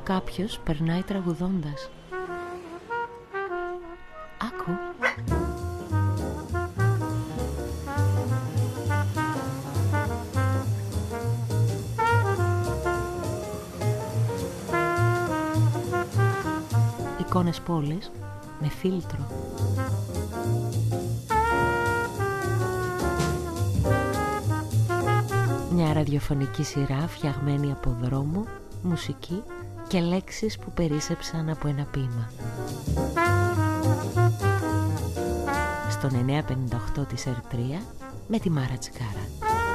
Κάποιος περνάει τραγουδώντας. Άκου. Εικόνες πόλης με φίλτρο. Μια ραδιοφωνική σειρά φτιαγμένη από δρόμο, μουσική και λέξεις που περίσσεψαν από ένα ποίημα. Στον 958 της Ερτρία με τη Μάρα Τσικάρα.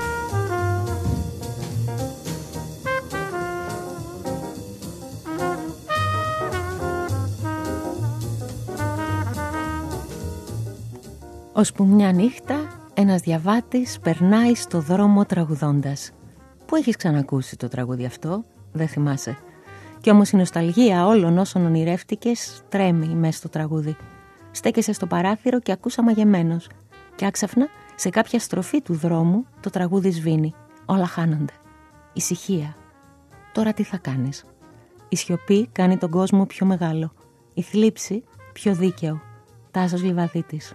Ώσπου μια νύχτα ένας διαβάτης περνάει στο δρόμο τραγουδώντας. Πού έχεις ξανακούσει το τραγούδι αυτό? Δεν θυμάσαι. Κι όμως η νοσταλγία όλων όσων ονειρεύτηκες τρέμει μέσα στο τραγούδι. Στέκεσαι στο παράθυρο και ακούς αμαγεμένος. Και άξαφνα σε κάποια στροφή του δρόμου το τραγούδι σβήνει. Όλα χάνονται. Ησυχία. Τώρα τι θα κάνεις? Η σιωπή κάνει τον κόσμο πιο μεγάλο. Η θλίψη πιο δίκαιο. Τάσος Λιβαδίτης.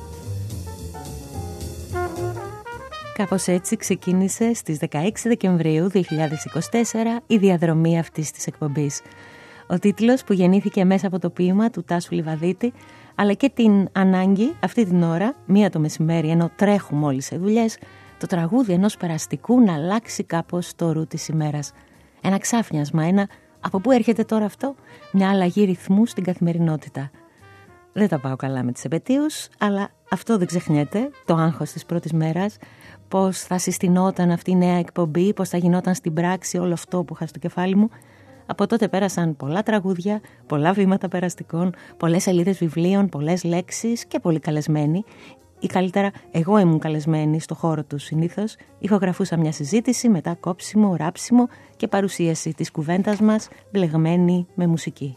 Κάπως έτσι ξεκίνησε στις 16 Δεκεμβρίου 2024 η διαδρομή αυτής της εκπομπής. Ο τίτλος που γεννήθηκε μέσα από το ποίημα του Τάσου Λιβαδίτη, αλλά και την ανάγκη αυτή την ώρα, μία το μεσημέρι ενώ τρέχουμε όλοι σε δουλειές, το τραγούδι ενός περαστικού να αλλάξει κάπως το ρου της ημέρας. Ένα ξάφνιασμα, ένα από πού έρχεται τώρα αυτό, μια αλλαγή ρυθμού στην καθημερινότητα. Δεν τα πάω καλά με τις επετείους, αλλά αυτό δεν ξεχνιέται, το άγχος της πρώτης μέρας, πώς θα συστηνόταν αυτή η νέα εκπομπή, πώς θα γινόταν στην πράξη όλο αυτό που είχα στο κεφάλι μου. Από τότε πέρασαν πολλά τραγούδια, πολλά βήματα περαστικών, πολλές σελίδες βιβλίων, πολλές λέξεις και πολλοί καλεσμένοι. Ή καλύτερα, εγώ ήμουν καλεσμένη στο χώρο του συνήθως. Ηχογραφούσα μια συζήτηση, μετά κόψιμο, ράψιμο και παρουσίαση της κουβέντας μας, μπλεγμένη με μουσική.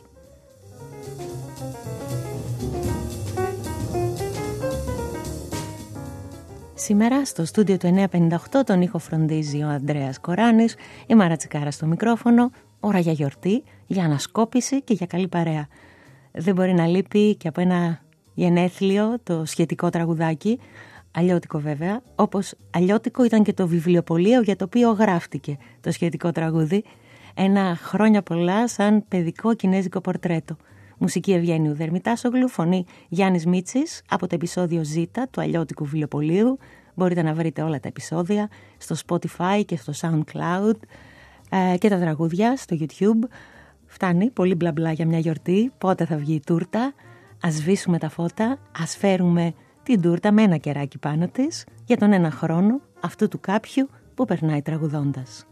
Σήμερα στο στούντιο του 958 τον ήχο φροντίζει ο Ανδρέας Κοράνης, η Μάρα Τσικάρα στο μικρόφωνο. Ώρα για γιορτή, για ανασκόπηση και για καλή παρέα. Δεν μπορεί να λείπει και από ένα γενέθλιο το σχετικό τραγουδάκι, αλλιώτικο βέβαια, όπως αλλιώτικο ήταν και το βιβλιοπωλείο για το οποίο γράφτηκε το σχετικό τραγούδι. Ένα χρόνια πολλά σαν παιδικό κινέζικο πορτρέτο. Μουσική Ευγένιου Δερμητάσογλου, φωνή Γιάννης Μίτσης από το επεισόδιο Z του αλλιώτικου βιβλιοπωλείου. Μπορείτε να βρείτε όλα τα επεισόδια στο Spotify και στο SoundCloud και τα τραγούδια στο YouTube. Φτάνει, πολύ μπλα μπλα για μια γιορτή. Πότε θα βγει η τούρτα? Ας σβήσουμε τα φώτα, ας φέρουμε την τούρτα με ένα κεράκι πάνω της για τον ένα χρόνο αυτού του κάποιου που περνάει τραγουδώντας.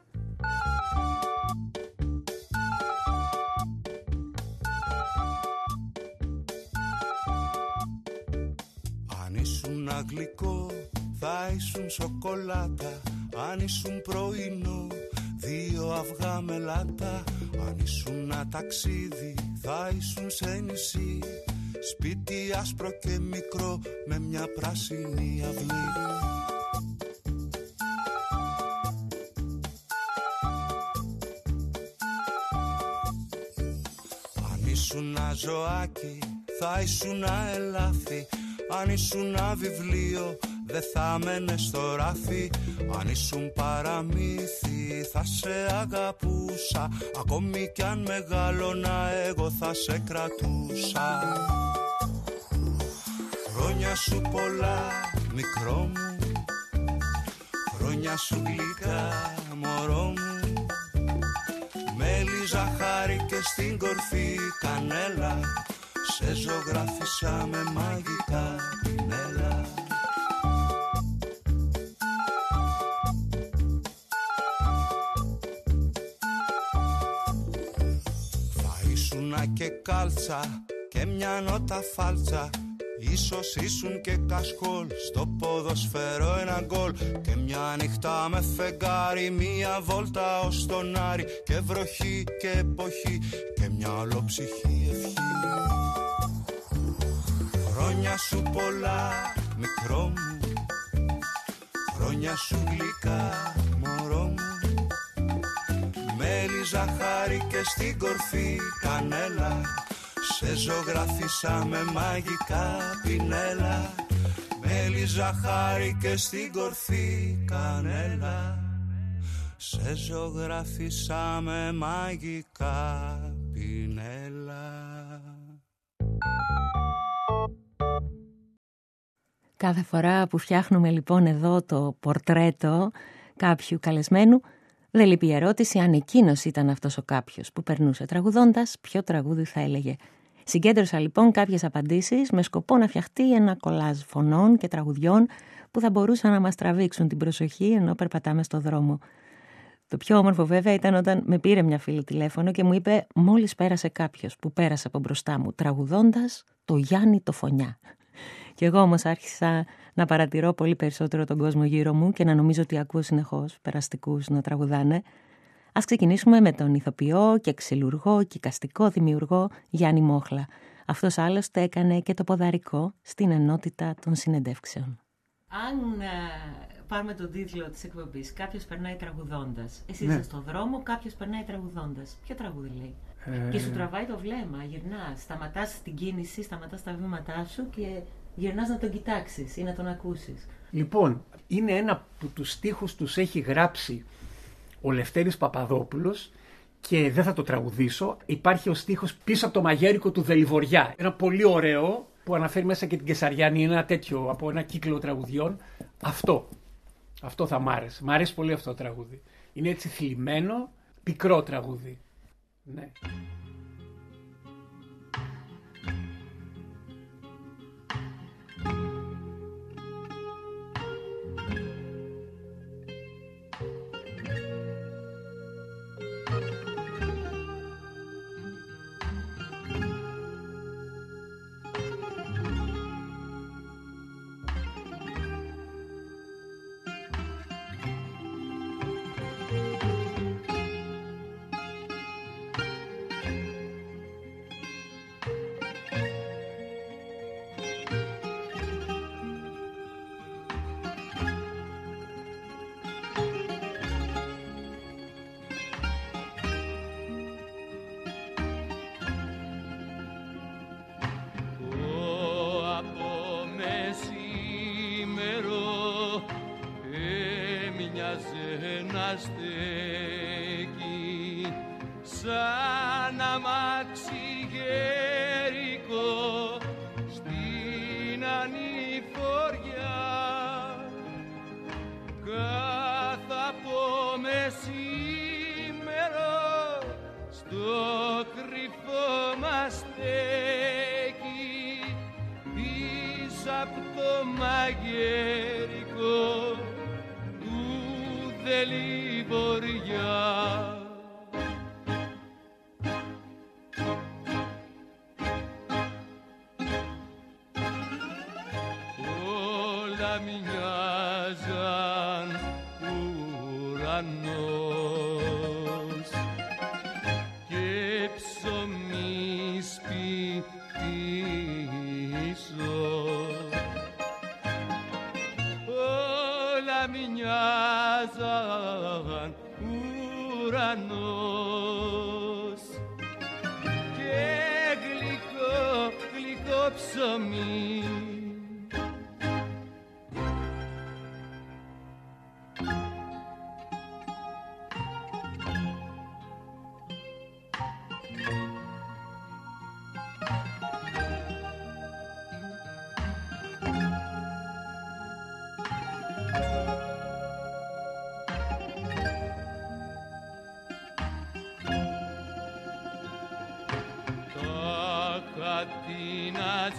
Αν ήσουν γλυκό θα ήσουν σοκολάτα, αν ήσουν πρωινό 2 αυγά με λάτα, αν ήσουν ταξίδι θα ήσουν σε νησί, σπίτι άσπρο και μικρό με μια πράσινη αυλή. Αν ήσουν ζωάκι θα ήσουν ελάφι, αν ήσουν βιβλίο δεν θα μένε στο ράφι, αν ήσουν παραμύθι θα σε αγαπούσα, ακόμη κι αν μεγάλωνα εγώ θα σε κρατούσα. Χρόνια σου πολλά μικρό μου, χρόνια σου γλυκά μωρό μου, μέλι, ζαχάρι και στην κορφή κανέλα, σε ζωγράφισα με μαγικά πινέλα. Θα ήσουνα και κάλτσα και μια νότα φάλτσα, ίσως ήσουν και κασκόλ, στο ποδοσφαίρο ένα γκολ, και μια νύχτα με φεγγάρι, μια βόλτα ως τον Άρη, και βροχή και εποχή και μια ολόψυχη ευχή. Χρόνια σου πολλά μικρό μου, χρόνια σου γλυκά μωρό μου, μέλι, Μέλι, ζαχάρι και στην κορφή κανέλα. Σε ζωγράφισα με μαγικά πινέλα. Μέλι, ζαχάρι και στην κορφή κανέλα. Σε ζωγράφισα με μαγικά πινέλα. Κάθε φορά που φτιάχνουμε λοιπόν εδώ το πορτρέτο κάποιου καλεσμένου, δεν λείπει η ερώτηση αν εκείνος ήταν αυτός ο κάποιος που περνούσε τραγουδώντας, ποιο τραγούδι θα έλεγε. Συγκέντρωσα λοιπόν κάποιες απαντήσεις με σκοπό να φτιαχτεί ένα κολάζ φωνών και τραγουδιών που θα μπορούσαν να μας τραβήξουν την προσοχή ενώ περπατάμε στο δρόμο. Το πιο όμορφο βέβαια ήταν όταν με πήρε μια φίλη τηλέφωνο και μου είπε μόλις πέρασε κάποιος που πέρασε από μπροστά μου τραγουδώντας το Γιάννη το Φωνιά. Και εγώ όμως άρχισα να παρατηρώ πολύ περισσότερο τον κόσμο γύρω μου και να νομίζω ότι ακούω συνεχώς περαστικούς να τραγουδάνε. Ας ξεκινήσουμε με τον ηθοποιό και ξυλουργό και εικαστικό δημιουργό Γιάννη Μόχλα. Αυτός άλλωστε έκανε και το ποδαρικό στην ενότητα των συνεντεύξεων. Αν πάρουμε τον τίτλο της εκπομπής, κάποιος περνάει τραγουδώντας. Εσύ είσαι στον δρόμο, κάποιος περνάει τραγουδώντας. Ποιο τραγούδι λέει? Και σου τραβάει το βλέμμα, γυρνάς, σταματάς την κίνηση, σταματάς τα βήματά σου και γυρνάς να τον κοιτάξεις ή να τον ακούσεις. Λοιπόν, είναι ένα που τους στίχους τους έχει γράψει ο Λευτέρης Παπαδόπουλος και δεν θα το τραγουδήσω. Υπάρχει ο στίχος «Πίσω από το μαγέρικο του Δελιβοριά». Ένα πολύ ωραίο που αναφέρει μέσα και την Κεσαριάννη, είναι ένα τέτοιο από ένα κύκλο τραγουδιών. Αυτό θα μ' άρεσε. Μ' αρέσει πολύ αυτό το τραγούδι. Είναι έτσι θλιμμένο, πικρό τραγούδι. Ναι. Σαν αμάξι γέρικο στην ανηφοριά, κάθε από μεσήμερο στο κρυφό μας στέκει, πίσω απ' το μαγέρικο του Δελιβοριά. Μοιάζαν ουρανός και ψωμί σπιτίσω, όλα μοιάζαν ουρανός και γλυκό, γλυκό ψωμί. Την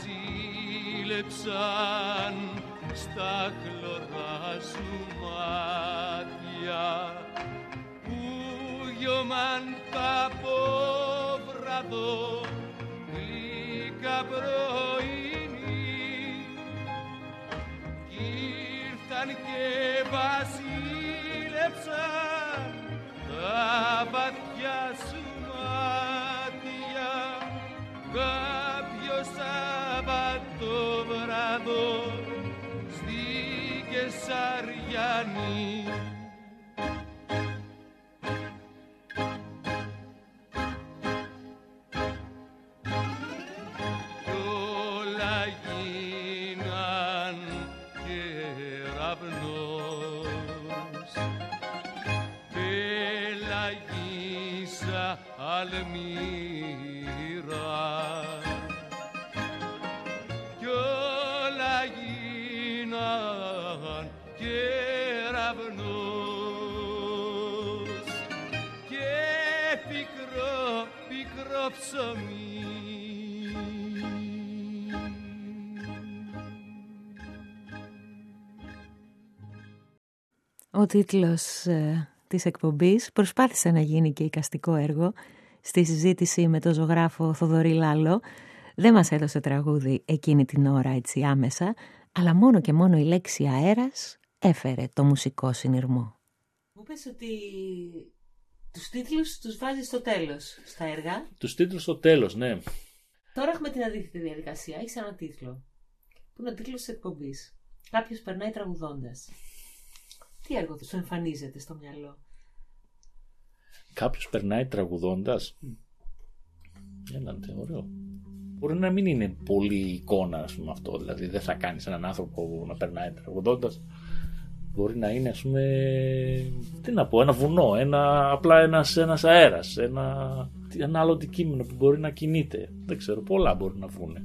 αζήλεψαν στα χλωρά σου μάτια που γιωμάν τα απόβραδο γλυκά πρωινή κι ήρθαν και βασίλεψαν τα βαθιά σου μάτια. Κάποιο Σάββατο βράδο στη Κεσαριάννη. γίναν κεραυνός, πελαγίσα αλμύρα κι όλα γίναν κεραυνός και πικρό ψωμί. Ο τίτλος της εκπομπής προσπάθησε να γίνει και εικαστικό έργο στη συζήτηση με τον ζωγράφο Θοδωρή Λάλο. Δεν μας έδωσε τραγούδι εκείνη την ώρα έτσι άμεσα, αλλά μόνο και μόνο η λέξη αέρας έφερε το μουσικό συνειρμό. Μου πες ότι τους τίτλους τους βάζεις στο τέλος στα έργα. Τους τίτλους στο τέλος, ναι. Τώρα έχουμε την αντίθετη διαδικασία. Έχεις ένα τίτλο που είναι ο τίτλος της εκπομπής. Κάποιος περνάει τραγουδώντας. Τι έργο σου εμφανίζεται στο μυαλό? Κάποιος περνάει τραγουδώντας. Ωραίο. Μπορεί να μην είναι πολύ εικόνα, ας πούμε, αυτό. Δηλαδή δεν θα κάνεις έναν άνθρωπο να περνάει τραγουδώντας. Μπορεί να είναι, ας πούμε, τι να πω, ένα βουνό, απλά ένας αέρας, ένα άλλο αντικείμενο που μπορεί να κινείται. Δεν ξέρω, πολλά μπορεί να βγουν.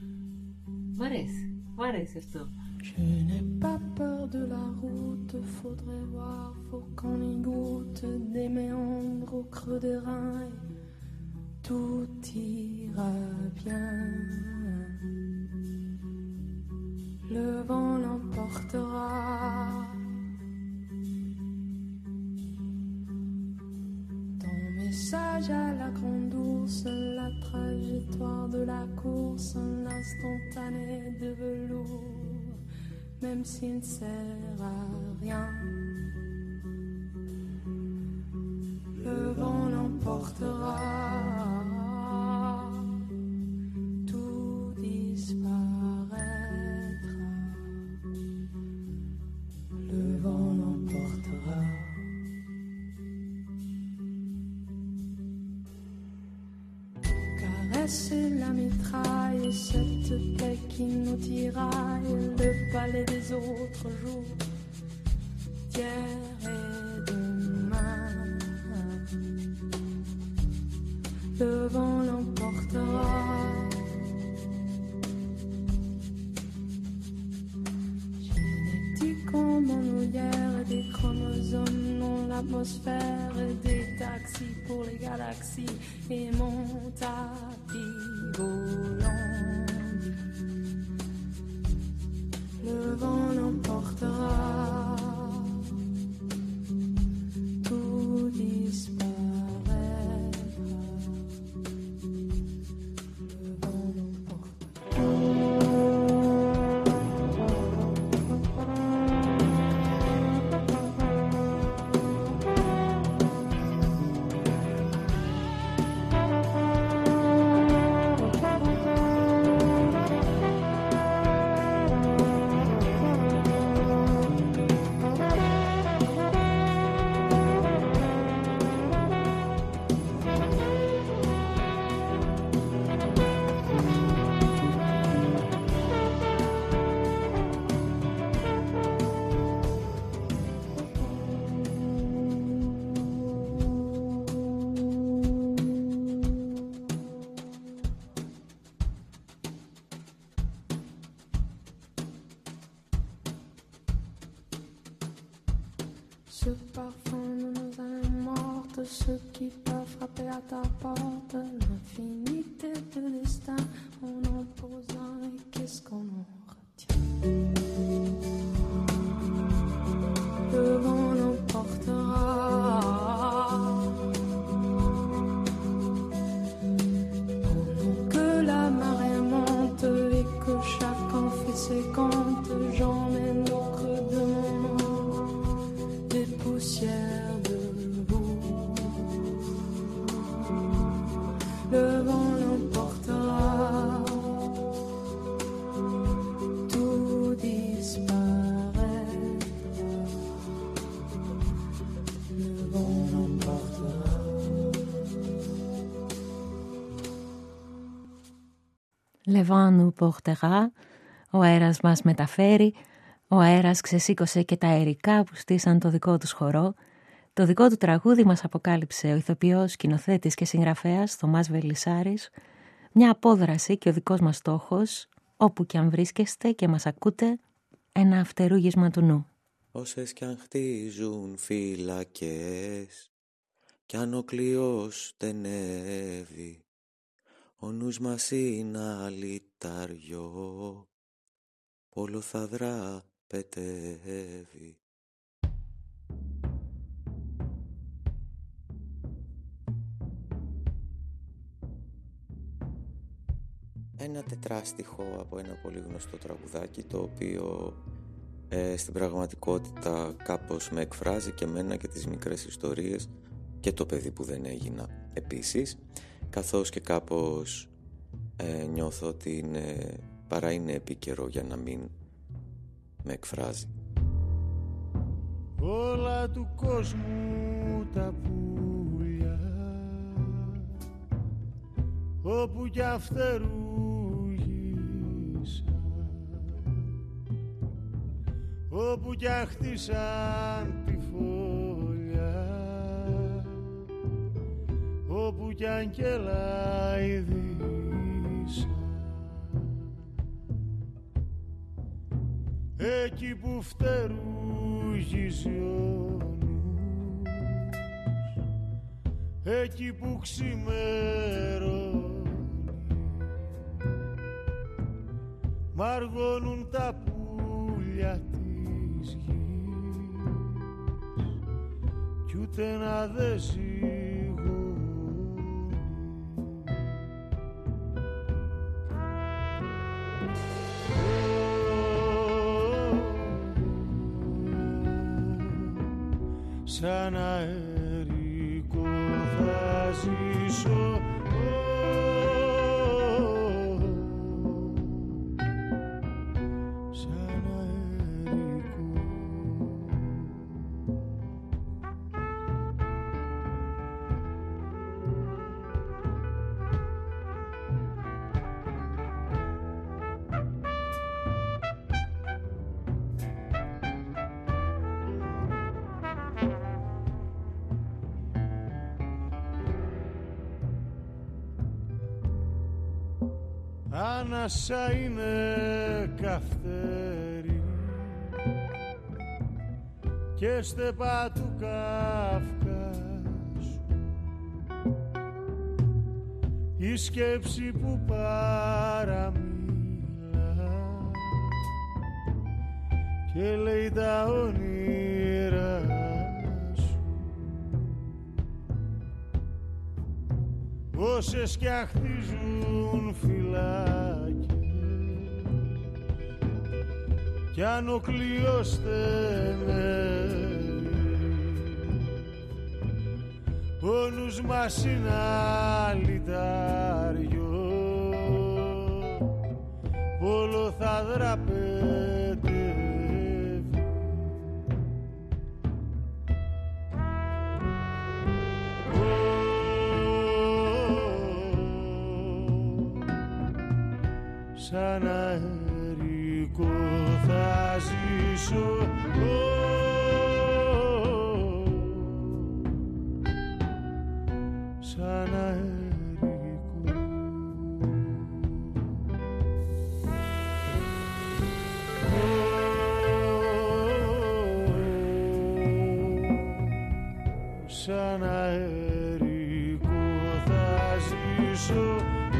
Μ' αρέσει αυτό. Je n'ai pas peur de la route, faudrait voir, faut qu'on y goûte des méandres au creux des reins, tout ira bien. Le vent l'emportera. Ton message à la grande ours, la trajectoire de la course, un instantané de velours. Même s'il ne sert à rien, le vent l'emportera, tout disparaîtra, le vent l'emportera. Caresser la mitraille, cette plaie qui nous tiraille, le palais des autres jours, d'hier et demain. Le vent l'emportera. Génétique comme en hier, des chromosomes dans l'atmosphère, des taxis pour les galaxies et mon tapis volant. Le vent l'emportera, tout disparaîtra. Le vent Ce parfum de nos âmes mortes, ceux qui peuvent frapper à ta porte, l'infinité de destin, on en pose un et qu'est-ce qu'on en retient? Le vent l'emportera. Pendant que la marée monte et que chacun fait ses comptes, j'emmène au creux de mon monde des poussières de boue. Le vent l'emportera, tout disparaîtra. Le vent l'emportera. Le vent nous portera, ο αέρας μας μεταφέρει, ο αέρας ξεσήκωσε και τα αερικά που στήσαν το δικό τους χορό. Το δικό του τραγούδι μας αποκάλυψε ο ηθοποιός, σκηνοθέτης και συγγραφέας Θωμάς Βελισσάρης. Μια απόδραση και ο δικός μας στόχος, όπου κι αν βρίσκεστε και μας ακούτε, ένα αυτερούγισμα του νου. Όσες κι αν χτίζουν φυλακές, κι αν ο κλειός στενεύει, ο νους μας είναι αλυταριό, όλο θα δραπετεύει. Ένα τετράστιχο από ένα πολύ γνωστό τραγουδάκι, το οποίο στην πραγματικότητα κάπως με εκφράζει και εμένα και τις μικρές ιστορίες και το παιδί που δεν έγινα επίσης, καθώς και κάπως νιώθω ότι παρά είναι επίκαιρο για να μην με εκφράζει. Όλα του κόσμου τα πουλιά, όπου κι αυτερούγησα, όπου κι αν χτίσαν τη φωλιά, όπου κι αν κελάιδησα, εκεί που φτερούγιζε ο νους, εκεί που ξημερώνει, μ' αργώνουν τα πουλιά της γης, κι ούτε να δε ζυγώνει. Σαν αερικό θα ζήσω, σαν αερικό. Ανάσα είναι καυτέρι και στεπά του Καυκάσου, η σκέψη που παραμιλά και λέει τα όνειρα σου. Όσες κι αν χτίζουν φυλάκες, κι αν ο κλειός στενεύει, ο νους μας είναι αλυταριό, όλο θα δραπετεύει. Σαν αερικό θα ζήσω, σαν αερικό. Σαν αερικό θα ζήσω,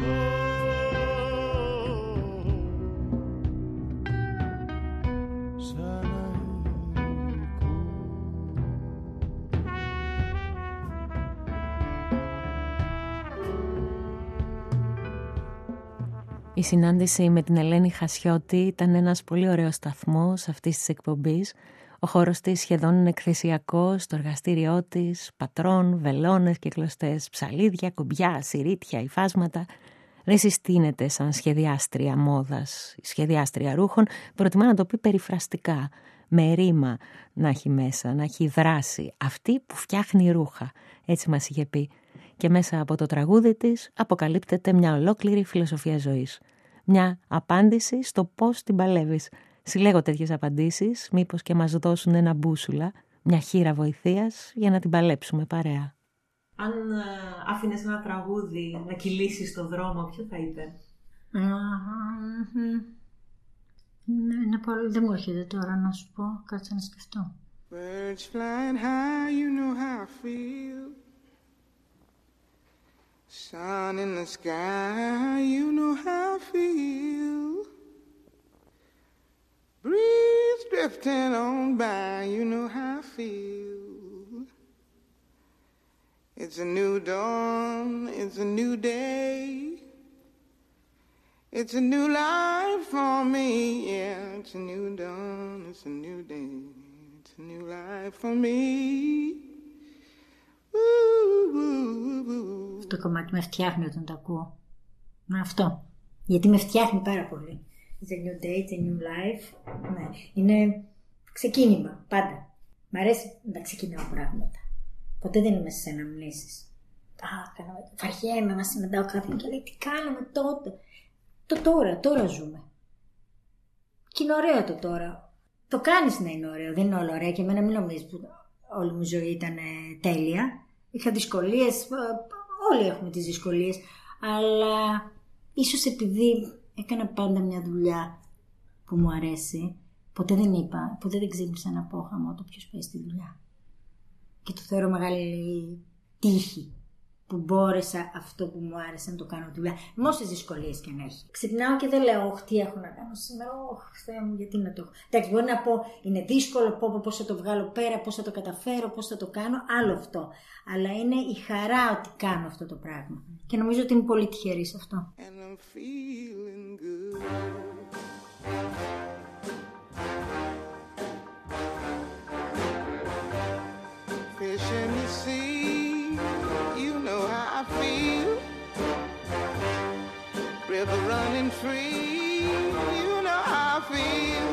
Η συνάντηση με την Ελένη Χασιώτη ήταν ένας πολύ ωραίος σταθμός αυτής της εκπομπής. Ο χώρος της σχεδόν είναι εκθεσιακός, το εργαστήριό της, πατρών, βελόνες και κλωστές, ψαλίδια, κουμπιά, συρίτια, υφάσματα. Δεν συστήνεται σαν σχεδιάστρια μόδας, σχεδιάστρια ρούχων, προτιμά να το πει περιφραστικά, με ρήμα να έχει μέσα, να έχει δράση. Αυτή που φτιάχνει ρούχα, έτσι μας είχε πει. Και μέσα από το τραγούδι της αποκαλύπτεται μια ολόκληρη φιλοσοφία ζωής. Μια απάντηση στο πώς την παλεύεις. Συλλέγω τέτοιες απαντήσεις, μήπως και μας δώσουν ένα μπούσουλα, μια χείρα βοηθείας για να την παλέψουμε παρέα. Αν άφηνες ένα τραγούδι να κυλήσεις στον δρόμο, ποιο θα ήταν? Δεν μου έρχεται τώρα να σου πω, κάτσε να σκεφτώ. Birds flying high, you know how I feel. Sun in the sky, you know how I feel. Breeze drifting on by, you know how I feel. It's a new dawn, it's a new day. It's a new life for me, yeah. It's a new dawn, it's a new day. It's a new life for me. Αυτό το κομμάτι με φτιάχνει όταν το ακούω. Είναι αυτό. Γιατί με φτιάχνει πάρα πολύ. It's a new day, it's a new life. Ναι. Είναι ξεκίνημα, πάντα. Μ' αρέσει να ξεκινάω πράγματα. Ποτέ δεν είμαι στις αναμνήσεις. Βαριέμαι να συναντάω κάποιον και λέει τι κάναμε τότε. Το τώρα ζούμε. Και είναι ωραίο το τώρα. Το κάνεις να είναι ωραίο, δεν είναι όλο ωραίο και εμένα μην νομίζεις που όλη μου η ζωή ήταν τέλεια. Είχα δυσκολίες, όλοι έχουμε τις δυσκολίες, αλλά ίσως επειδή έκανα πάντα μια δουλειά που μου αρέσει, ποτέ δεν ξύπνησα να πω χαμότο ποιος πάει στη δουλειά. Και το θεωρώ μεγάλη τύχη που μπόρεσα αυτό που μου άρεσε να το κάνω δουλειά. Με όσες δυσκολίες και να έχει. Ξυπνάω και δεν λέω, τι έχω να κάνω σήμερα, Θεέ μου, γιατί να το έχω. Εντάξει, μπορεί να πω, είναι δύσκολο, πώς θα το βγάλω πέρα, πώς θα το καταφέρω, πώς θα το κάνω, άλλο αυτό. Αλλά είναι η χαρά ότι κάνω αυτό το πράγμα. Και νομίζω ότι είμαι πολύ τυχερή σε αυτό. River running free, you know how I feel.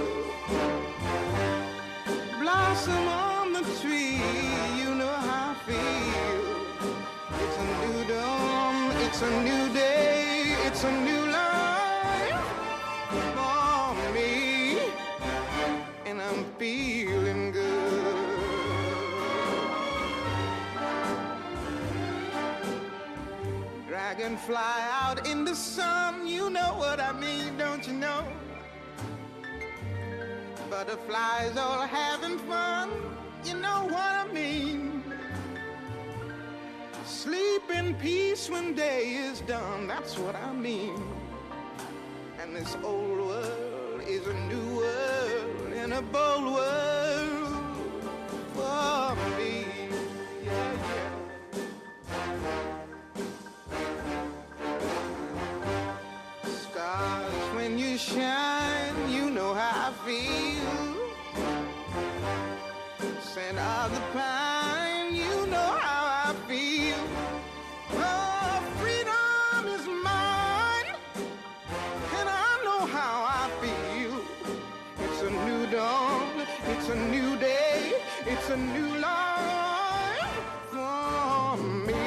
Blossom on the tree, you know how I feel. It's a new dawn, it's a new day, it's a new life for me, and I'm feeling good. Dragonfly out in the sun, you know what I mean, don't you know? Butterflies all having fun, you know what I mean? Sleep in peace when day is done, that's what I mean. And this old world is a new world, and a bold world for me. Yeah, yeah. Stars, when you shine, you know how I feel. Scent of the pine, you know how I feel. Oh, freedom is mine, and I know how I feel. It's a new dawn, it's a new day, it's a new life for me.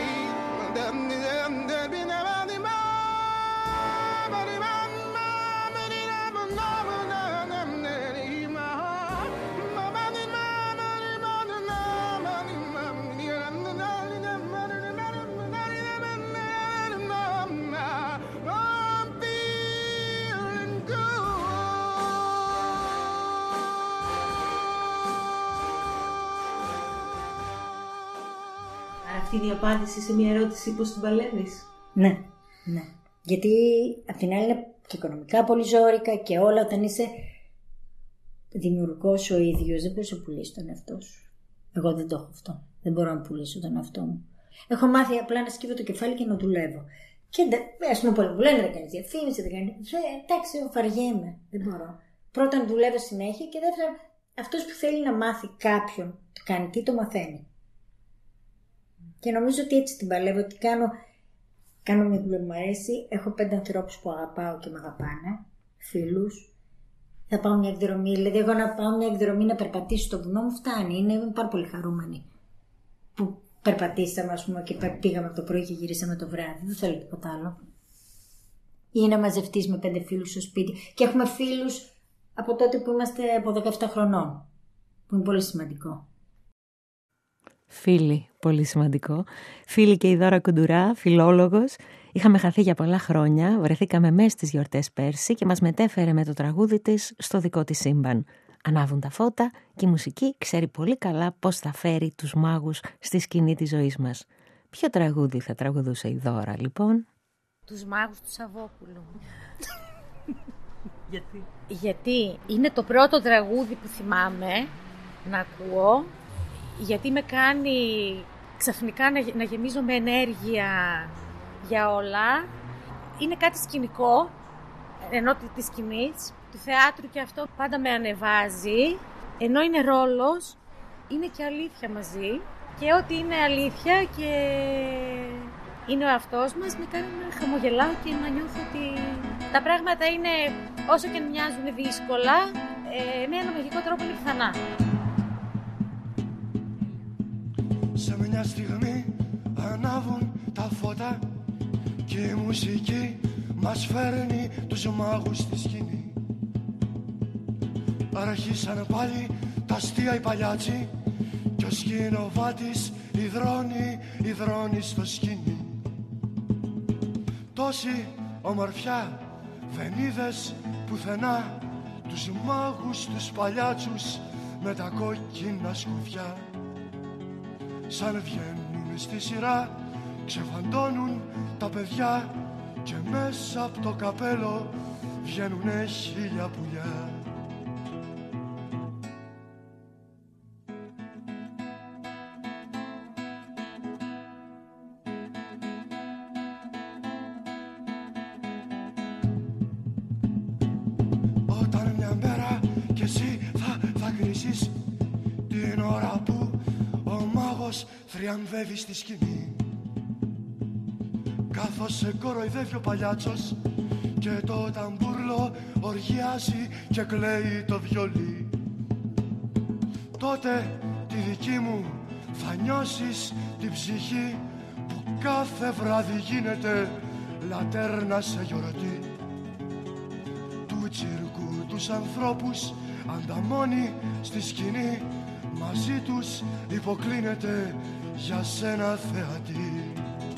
Αυτή είναι η απάντηση σε μια ερώτηση πώς την παλεύεις. Ναι, ναι. Γιατί απ' την άλλη είναι και οικονομικά πολύ ζόρικα και όλα όταν είσαι δημιουργός ο ίδιος δεν μπορείς να πουλήσεις τον εαυτό σου. Εγώ δεν το έχω αυτό. Δεν μπορώ να πουλήσω τον εαυτό μου. Έχω μάθει απλά να σκύβω το κεφάλι και να δουλεύω. Και ας πούμε πολλοί μου λένε δεν κάνεις διαφήμιση, δεν κάνεις. Εντάξει, βαριέμαι. Δεν μπορώ. Πρώτον δουλεύω συνέχεια και δεύτερον αυτός που θέλει να μάθει κάποιον το κάνει τι το μαθαίνει. Και νομίζω ότι έτσι την παλεύω, ότι κάνω μια δουλειά που μου αρέσει, έχω 5 ανθρώπους που αγαπάω και με αγαπάνε, φίλους. Θα πάω μια εκδρομή, δηλαδή εγώ να πάω μια εκδρομή να περπατήσω στο βουνό μου φτάνει, είμαι πάρα πολύ χαρούμενη που περπατήσαμε ας πούμε και πήγαμε από το πρωί και γυρίσαμε το βράδυ, δεν θέλω τίποτα άλλο. ή να μαζευτείς με 5 φίλους στο σπίτι. Και έχουμε φίλους από τότε που είμαστε από 17 χρονών, που είναι πολύ σημαντικό. Φίλοι, πολύ σημαντικό. Φίλη και η Δώρα Κουντουρά, φιλόλογος. Είχαμε χαθεί για πολλά χρόνια, βρεθήκαμε μέσα στις γιορτές πέρσι και μας μετέφερε με το τραγούδι της στο δικό της σύμπαν. Ανάβουν τα φώτα και η μουσική ξέρει πολύ καλά πώς θα φέρει τους μάγους στη σκηνή της ζωής μας. Ποιο τραγούδι θα τραγουδούσε η Δώρα, λοιπόν? Τους μάγους του Σαββόπουλου. Γιατί είναι το πρώτο τραγούδι που θυμάμαι να ακούω, γιατί με κάνει ξαφνικά να γεμίζω με ενέργεια για όλα. Είναι κάτι σκηνικό, ενώ της σκηνής, του θεάτρου, και αυτό πάντα με ανεβάζει. Ενώ είναι ρόλος, είναι και αλήθεια μαζί. Και ό,τι είναι αλήθεια και είναι ο εαυτός μας, με κάνει να χαμογελάω και να νιώθω ότι τα πράγματα είναι, όσο και μοιάζουν δύσκολα, με ένα μαγικό τρόπο είναι πιθανά. Σε μια στιγμή ανάβουν τα φώτα και η μουσική μας φέρνει τους μάγους στη σκηνή. Αρχίσαν πάλι τα αστεία οι παλιάτσι κι ο σκηνοβάτης υδρώνει στο σκηνή. Τόση ομορφιά δεν είδες πουθενά, τους μάγους τους παλιάτσους με τα κόκκινα σκουφιά. Σαν βγαίνουν στη σειρά, ξεφαντώνουν τα παιδιά και μέσα από το καπέλο βγαίνουνε 1000 πουλιά. Όταν μια μέρα κι εσύ θα κρίσεις την ώρα που ο μάγος θριαμβεύει στη σκηνή, καθώς σε κοροϊδεύει ο παλιάτσος και το ταμπούρλο οργιάζει και κλαίει το βιολί, τότε τη δική μου θα νιώσεις την ψυχή που κάθε βράδυ γίνεται λατέρνα σε γιορτή. Του τσιρκού τους ανθρώπους ανταμώνει στη σκηνή, μαζί τους υποκλίνεται για σένα θεατή.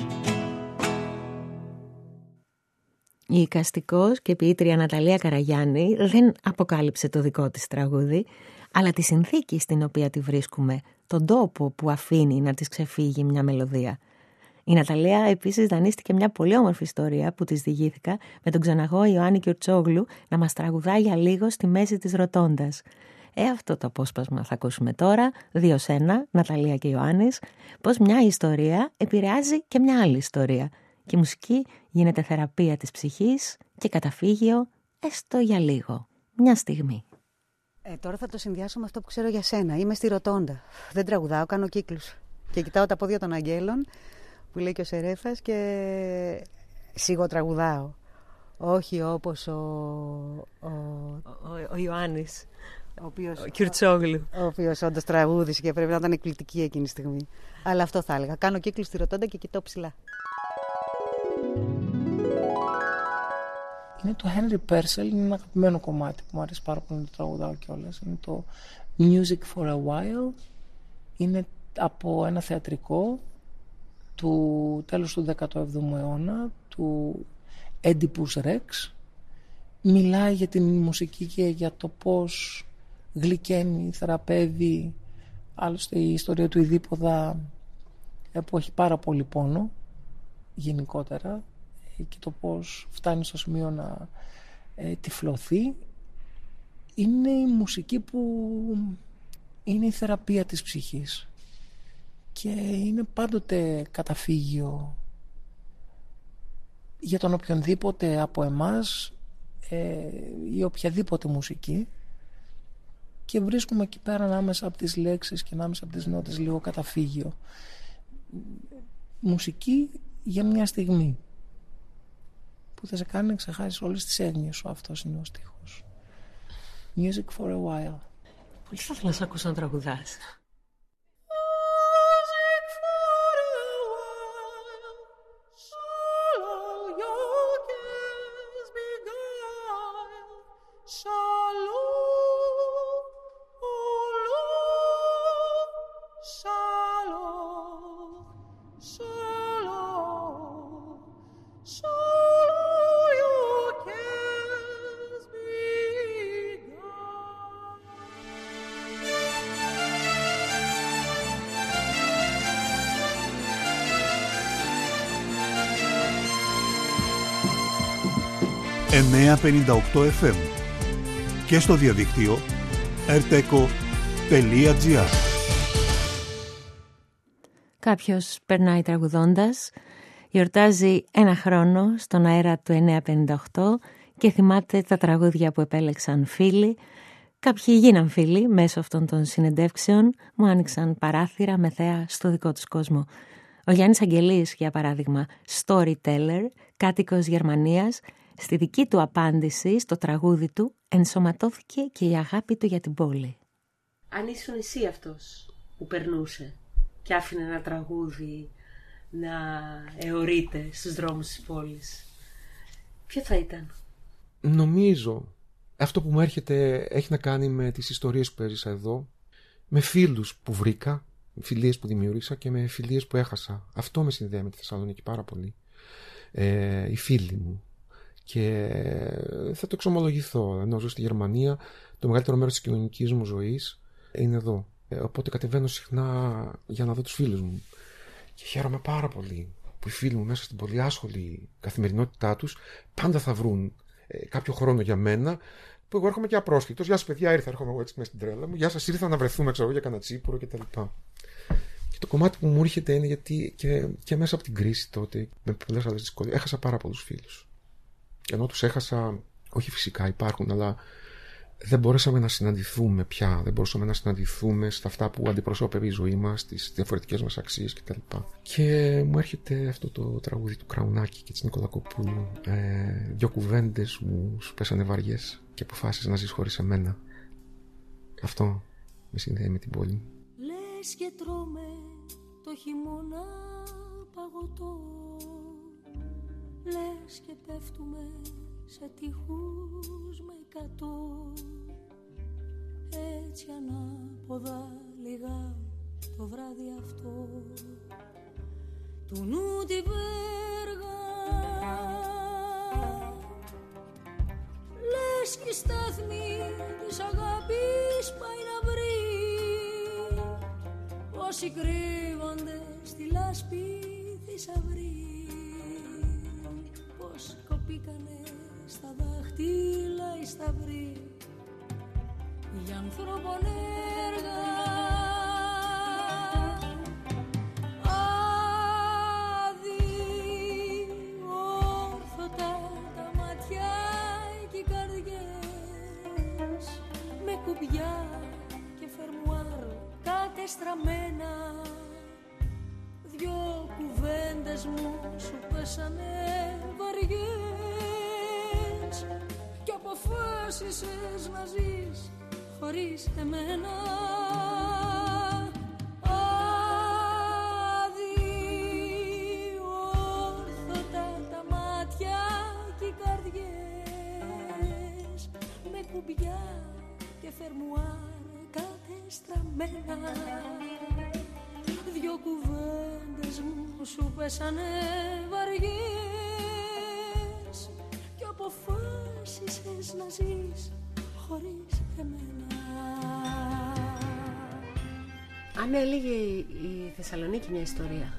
Η εικαστικός και ποιήτρια Ναταλία Καραγιάννη δεν αποκάλυψε το δικό της τραγούδι, αλλά τη συνθήκη στην οποία τη βρίσκουμε, τον τόπο που αφήνει να της ξεφύγει μια μελωδία. Η Ναταλία επίσης δανείστηκε μια πολύ όμορφη ιστορία που της διηγήθηκα με τον ξεναγό Ιωάννη Κιουρτσόγλου να μας τραγουδάει για λίγο στη μέση της Ροτόντας. Αυτό το απόσπασμα θα ακούσουμε τώρα, 2 σε 1, Ναταλία και Ιωάννης, πως μια ιστορία επηρεάζει και μια άλλη ιστορία. Και η μουσική γίνεται θεραπεία της ψυχής και καταφύγιο έστω για λίγο, μια στιγμή. Τώρα θα το συνδυάσω με αυτό που ξέρω για σένα. Είμαι στη Ροτόντα. Δεν τραγουδάω, κάνω κύκλους. Και κοιτάω τα πόδια των αγγέλων, που λέει και ο Σερέφας, και σιγοτραγουδάω. Όχι όπως ο Ιωάννης, ο Κιουρτσόγλου, ο οποίος όντως τραγούδισε και πρέπει να ήταν εκπληκτική εκείνη τη στιγμή. Αλλά αυτό θα έλεγα. Κάνω κύκλους στη Ροτόντα και κοιτάω ψηλά. Είναι το Henry Purcell, είναι ένα αγαπημένο κομμάτι που μου αρέσει πάρα πολύ να το τραγουδάω κιόλας. Είναι το Music for a While. Είναι από ένα θεατρικό του τέλους του 17ου αιώνα, του Oedipus Rex. Μιλάει για την μουσική και για το πώς γλυκαίνει, θεραπεύει. Άλλωστε η ιστορία του Ιδίπποδα, που έχει πάρα πολύ πόνο γενικότερα, και το πώς φτάνει στο σημείο να τυφλωθεί. Είναι η μουσική που είναι η θεραπεία της ψυχής και είναι πάντοτε καταφύγιο για τον οποιονδήποτε από εμάς ή οποιαδήποτε μουσική, και βρίσκουμε εκεί πέρα ανάμεσα από τις λέξεις και ανάμεσα από τις νότες λίγο καταφύγιο. Μουσική για μια στιγμή που θα σε κάνει να ξεχάσεις όλες τις έννοιες σου. Αυτός είναι ο στίχος. Music for a while. Πολύ θα ήθελα να σε ακούσω να τραγουδάς. FM και στο διαδίκτυο rteco.gr. Κάποιος περνάει τραγουδώντας, γιορτάζει ένα χρόνο στον αέρα του 958 και θυμάται τα τραγούδια που επέλεξαν φίλοι. Κάποιοι γίναν φίλοι μέσω αυτών των συνεντεύξεων, μου άνοιξαν παράθυρα με θέα στο δικό τους κόσμο. Ο Γιάννης Αγγελής, για παράδειγμα, storyteller, κάτοικος Γερμανίας, στη δική του απάντηση στο τραγούδι του ενσωματώθηκε και η αγάπη του για την πόλη. Αν ήσουν εσύ αυτός που περνούσε και άφηνε ένα τραγούδι να αιωρείται στους δρόμους της πόλης, ποιο θα ήταν? Νομίζω αυτό που μου έρχεται έχει να κάνει με τις ιστορίες που έζησα εδώ, με φίλους που βρήκα, φιλίες που δημιούργησα και με φιλίες που έχασα. Αυτό με συνδέει με τη Θεσσαλονίκη πάρα πολύ. Οι φίλοι μου. Και θα το εξομολογηθώ. Ενώ ζω στη Γερμανία, το μεγαλύτερο μέρος της κοινωνικής μου ζωής είναι εδώ. Οπότε κατεβαίνω συχνά για να δω τους φίλους μου. Και χαίρομαι πάρα πολύ που οι φίλοι μου μέσα στην πολύ άσχολη καθημερινότητά τους πάντα θα βρουν κάποιο χρόνο για μένα, που εγώ έρχομαι και απρόσκλητος. Γεια σας, παιδιά, έρχομαι εγώ έτσι μέσα στην τρέλα μου. Γεια σας, ήρθα να βρεθούμε, ξέρω, για κανένα τσίπουρο κτλ. Και το κομμάτι που μου έρχεται είναι γιατί και μέσα από την κρίση τότε, με πολλές άλλες δυσκολίες, έχασα πάρα πολλούς φίλους. Ενώ τους έχασα, όχι φυσικά υπάρχουν, αλλά δεν μπορέσαμε να συναντηθούμε πια. Δεν μπορούσαμε να συναντηθούμε στα αυτά που αντιπροσώπευε η ζωή μας, στις διαφορετικές μας αξίες κτλ. Και μου έρχεται αυτό το τραγούδι του Κραουνάκη και της Νικολακοπούλου. Δυο κουβέντες μου σου πέσανε βαριές και αποφάσισες να ζεις χωρίς εμένα. Αυτό με συνδέει με την πόλη. Λες και τρώμε το χειμώνα παγωτό, λες και πέφτουμε σε τείχους με 100. Έτσι ανάποδα λιγά το βράδυ αυτό του νου τη βέργα. Λες και η στάθμη της αγάπης πάει να βρει όσοι κρύβονται στη λάσπη θησαυρή. Πως κοπήκανε στα δάχτυλα οι σταυροί για ανθρώπων έργα. Αδιόρθωτα τα μάτια και οι καρδιές, με κουμπιά και φερμουάρ κατεστραμμένα. Δυο κουβέντες μου σου πέσανε βαριές κι αποφάσισες να ζεις χωρίς εμένα. Αδιόρθωτα τα μάτια και οι καρδιές, με κουμπιά και φερμουάρ κατεστραμμένα. Δυο κουβέντες μου σου πέσανε βαριές κι αποφάσισες να ζεις χωρίς εμένα. Αν έλεγε η Θεσσαλονίκη μια ιστορία,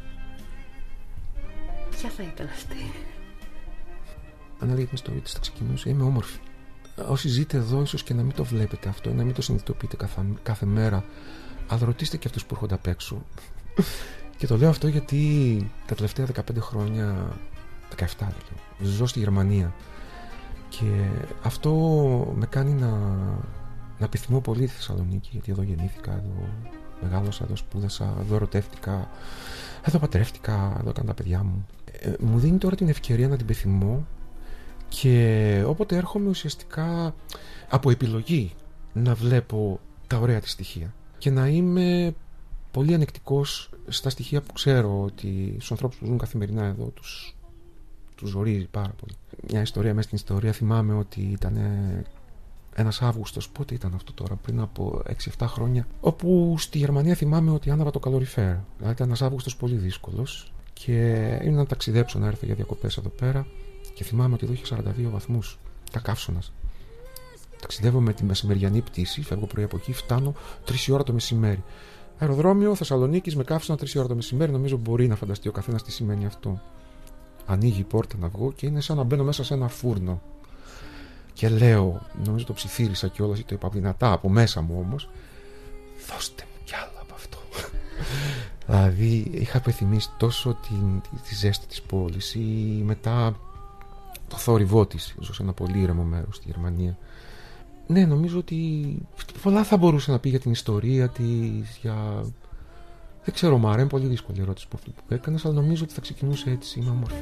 ποια θα ήταν αυτή? Αν έλεγε την ιστορία της θα ξεκινούσε. Είμαι όμορφη. Όσοι ζείτε εδώ ίσως και να μην το βλέπετε αυτό, να μην το συνειδητοποιείτε κάθε μέρα, αλλά ρωτήστε και αυτούς που έρχονται απ' έξω. Και το λέω αυτό γιατί τα τελευταία 15 χρόνια, 17 δηλαδή, ζω στη Γερμανία και αυτό με κάνει να επιθυμώ πολύ τη Θεσσαλονίκη, γιατί εδώ γεννήθηκα, εδώ μεγάλωσα, εδώ σπούδασα, εδώ ερωτεύτηκα, εδώ πατρεύτηκα, εδώ έκανα τα παιδιά μου. Μου δίνει τώρα την ευκαιρία να την επιθυμώ και όποτε έρχομαι ουσιαστικά από επιλογή να βλέπω τα ωραία της στοιχεία και να είμαι πολύ ανεκτικός στα στοιχεία που ξέρω ότι στους ανθρώπους που ζουν καθημερινά εδώ τους ζορίζει πάρα πολύ. Μια ιστορία μέσα στην ιστορία, θυμάμαι ότι ήταν ένας Αύγουστος, πότε ήταν αυτό τώρα, πριν από 6-7 χρόνια, όπου στη Γερμανία θυμάμαι ότι άναβα το καλοριφέρ. Δηλαδή ήταν ένας Αύγουστος πολύ δύσκολος και ήμουν να ταξιδέψω, να έρθω για διακοπές εδώ πέρα και θυμάμαι ότι εδώ είχε 42 βαθμούς, τα καύσωνας. Ταξιδεύω με τη μεσημεριανή πτήση, φεύγω πρωί από εκεί, φτάνω 3 ώρα το μεσημέρι. Αεροδρόμιο Θεσσαλονίκης με καύσωνα 3 ώρα το μεσημέρι, νομίζω μπορεί να φανταστεί ο καθένας τι σημαίνει αυτό. Ανοίγει η πόρτα να βγω και είναι σαν να μπαίνω μέσα σε ένα φούρνο. Και λέω, νομίζω το ψιθύρισα κιόλας ή το είπα δυνατά από μέσα μου όμως, δώστε μου κι άλλο από αυτό. Δηλαδή είχα επιθυμήσει τόσο τη ζέστη της πόλης ή μετά το θόρυβό της. Ζω σε ένα πολύ ήρεμο μέρος στη Γερμανία. Ναι, νομίζω ότι πολλά θα μπορούσε να πει για την ιστορία της, για... Δεν ξέρω, Μάρα, είναι πολύ δύσκολη η ερώτηση που έκανες, αλλά νομίζω ότι θα ξεκινούσε έτσι, είναι όμορφη.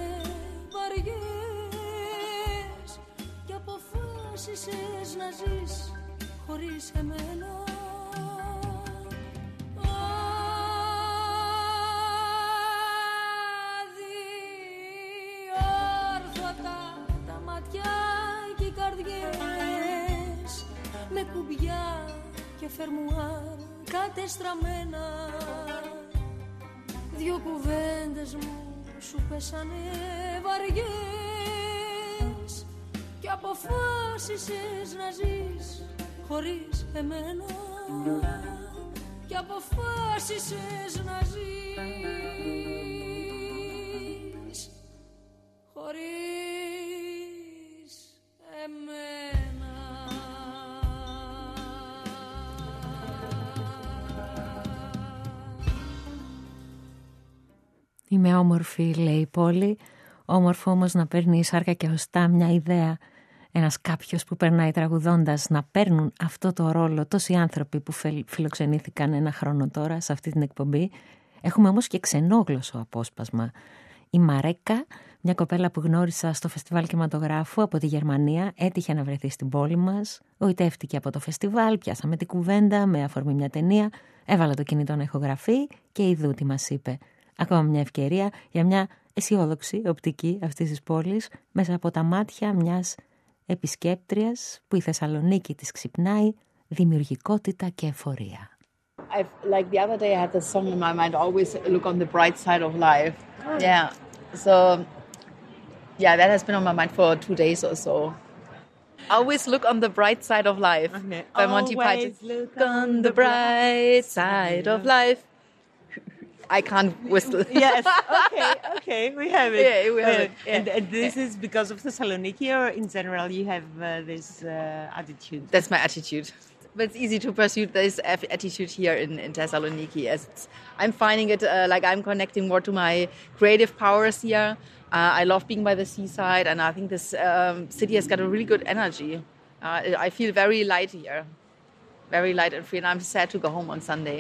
Και αποφάσισες να ζεις χωρίς εμένα. Αδιόρθωτα τα ματιά και οι καρδιές, με κουμπιά και φερμουάρ κατεστραμμένα. Δυο κουβέντες μου σου πέσανε βαριές και αποφάσισες να ζεις χωρίς εμένα. Και αποφάσισες να ζεις χωρίς εμένα. Είμαι όμορφη, λέει η Πόλη. Όμορφο όμως να παίρνει σάρκα και οστά μια ιδέα. Ένας κάποιος που περνάει τραγουδώντας, να παίρνουν αυτό το ρόλο τόσοι άνθρωποι που φιλοξενήθηκαν ένα χρόνο τώρα σε αυτή την εκπομπή. Έχουμε όμως και ξενόγλωσσο απόσπασμα. Η Μαρέκα, μια κοπέλα που γνώρισα στο φεστιβάλ κινηματογράφου από τη Γερμανία, έτυχε να βρεθεί στην πόλη μας. Γοητεύτηκε από το φεστιβάλ, πιάσαμε την κουβέντα με αφορμή μια ταινία, έβαλα το κινητό να ηχογραφεί και ειδού τι μας είπε. Ακόμα μια ευκαιρία για μια αισιόδοξη οπτική αυτής της πόλης μέσα από τα μάτια μιας επισκέπτριας που η Θεσσαλονίκη της ξυπνάει δημιουργικότητα και εφορία. Like the other day I had this song in my mind, always look on the bright side of life. Yeah, so yeah, that has been on my mind for 2 days or so. Always look on the bright side of life. Okay. By Monty Python. Look on the bright side of life. I can't whistle. Yes. Okay, we have it. Yeah, we have it. Yeah. And this is because of Thessaloniki, or in general you have this attitude? That's my attitude. But it's easy to pursue this attitude here in Thessaloniki. As I'm finding it like I'm connecting more to my creative powers here. I love being by the seaside, and I think this city has got a really good energy. I feel very light here, very light and free, and I'm sad to go home on Sunday.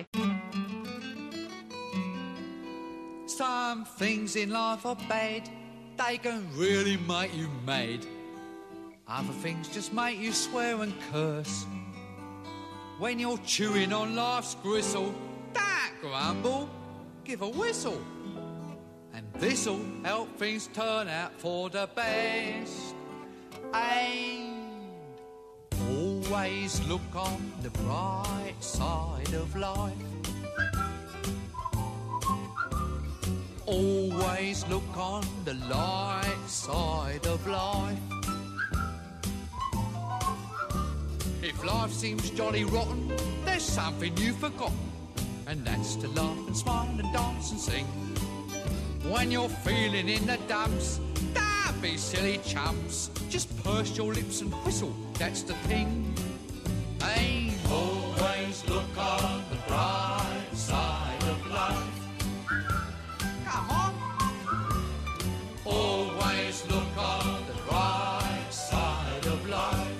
Some things in life are bad, they can really make you mad. Other things just make you swear and curse. When you're chewing on life's gristle, don't grumble, give a whistle. And this'll help things turn out for the best. And always look on the bright side of life. Always look on the light side of life. If life seems jolly rotten, there's something you've forgotten, and that's to laugh and smile and dance and sing. When you're feeling in the dumps, don't be silly chumps, just purse your lips and whistle, that's the thing. Hey, always look on the bright side of life. Come on. Always look on the bright side of life.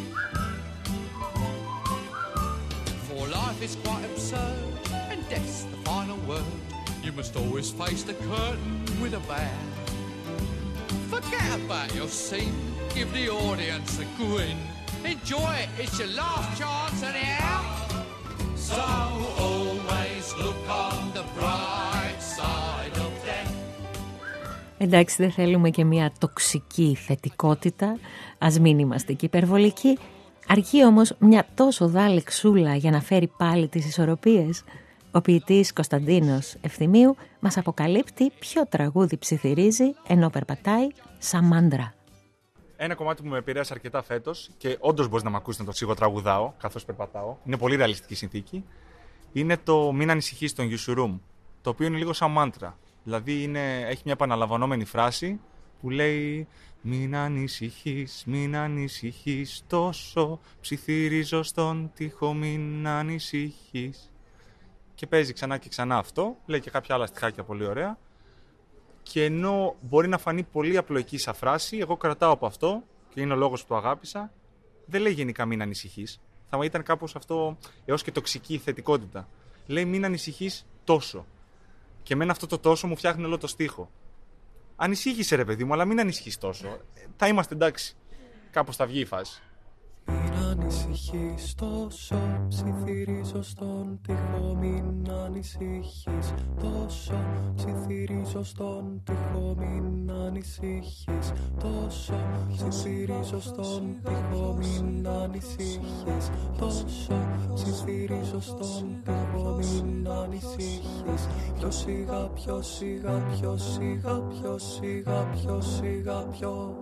For life is quite absurd, and death's the final word. You must always face the curtain with a bow. Forget about your scene, give the audience a grin. Enjoy it, it's your last chance anyhow. So always look on the bright side of death. Εντάξει, δεν θέλουμε και μια τοξική θετικότητα, ας μην είμαστε και υπερβολικοί. Αρκεί όμως μια τόσο δάλεξούλα για να φέρει πάλι τις ισορροπίες. Ο ποιητής Κωνσταντίνος Ευθυμίου μας αποκαλύπτει ποιο τραγούδι ψιθυρίζει ενώ περπατάει σαν μάντρα. Ένα κομμάτι που με επηρέασε αρκετά φέτος και όντως μπορείς να με ακούσει να το σιγοτραγουδάω καθώς περπατάω. Είναι πολύ ρεαλιστική συνθήκη. Είναι το «Μην ανησυχείς» των Yusurum, το οποίο είναι λίγο σαν μάντρα. Δηλαδή έχει μια επαναλαμβανόμενη φράση που λέει «Μην ανησυχείς τόσο, ψιθυρίζω στον τοίχο, μην ανησυχείς». Και παίζει ξανά και ξανά αυτό, λέει και κάποια άλλα στιχάκια πολύ ωραία. Και ενώ μπορεί να φανεί πολύ απλοϊκή σαν φράση, εγώ κρατάω από αυτό και είναι ο λόγος που το αγάπησα, δεν λέει γενικά «Μην ανησυχείς». Θα ήταν κάπως αυτό έως και τοξική θετικότητα. Λέει «Μην ανησυχείς τόσο». Και εμένα αυτό το τόσο μου φτιάχνει όλο το στίχο. Ανησύχησε ρε παιδί μου, αλλά μην ανησυχείς τόσο. Θα είμαστε εντάξει. Κάπως θα βγει η φάση. Μην ανησυχείς τόσο, ψιθυρίζω στον τοίχο. Μην ανησυχείς τόσο, ψιθυρίζω στον τοίχο. Μην ανησυχείς τόσο, ψιθυρίζω στον τοίχο. Μην ανησυχείς τόσο, ψιθυρίζω στον τοίχο. Μην ανησυχείς. Πιο σιγά, πιο σιγά, πιο σιγά, πιο σιγά, πιο σιγά, πιο.